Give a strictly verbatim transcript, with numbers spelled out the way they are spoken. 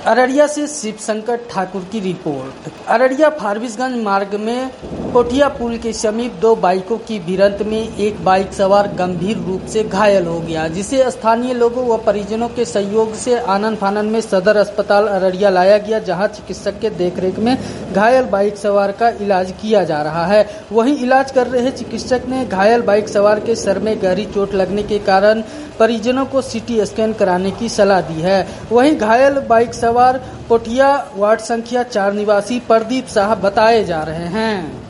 अररिया से शिवशंकर ठाकुर की रिपोर्ट। अररिया फारबिसगंज मार्ग में कोठिया पुल के समीप दो बाइकों की भिड़ंत में एक बाइक सवार गंभीर रूप से घायल हो गया, जिसे स्थानीय लोगों व परिजनों के सहयोग से आनन फानन में सदर अस्पताल अररिया लाया गया, जहां चिकित्सक के देखरेख में घायल बाइक सवार का इलाज किया जा रहा है। वहीं इलाज कर रहे चिकित्सक ने घायल बाइक सवार के सर में गहरी चोट लगने के कारण परिजनों को सीटी स्कैन कराने की सलाह दी है। वहीं घायल बाइक सवार कोठिया वार्ड संख्या चार निवासी प्रदीप साहब बताए जा रहे हैं।